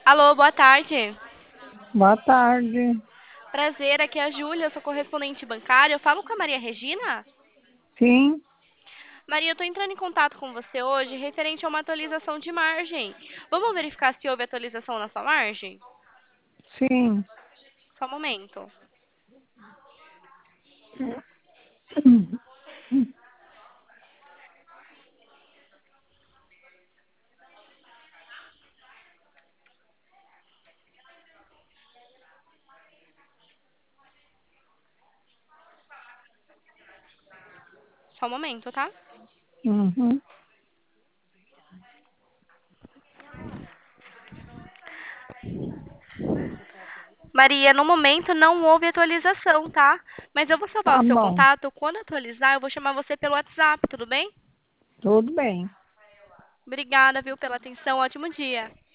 Alô, boa tarde. Boa tarde. Prazer, aqui é a Júlia, eu sou correspondente bancária. Eu falo com a Maria Regina? Sim, Maria, eu estou entrando em contato com você hoje referente a uma atualização de margem. Vamos verificar se houve atualização na sua margem? sim. Só um momento. Só um momento, tá? Uhum. Maria, no momento não houve atualização, tá? Mas eu vou salvar Tá o seu bom, contato. Quando atualizar, eu vou chamar você pelo WhatsApp, tudo bem? tudo bem. Obrigada, viu, pela atenção. Ótimo dia.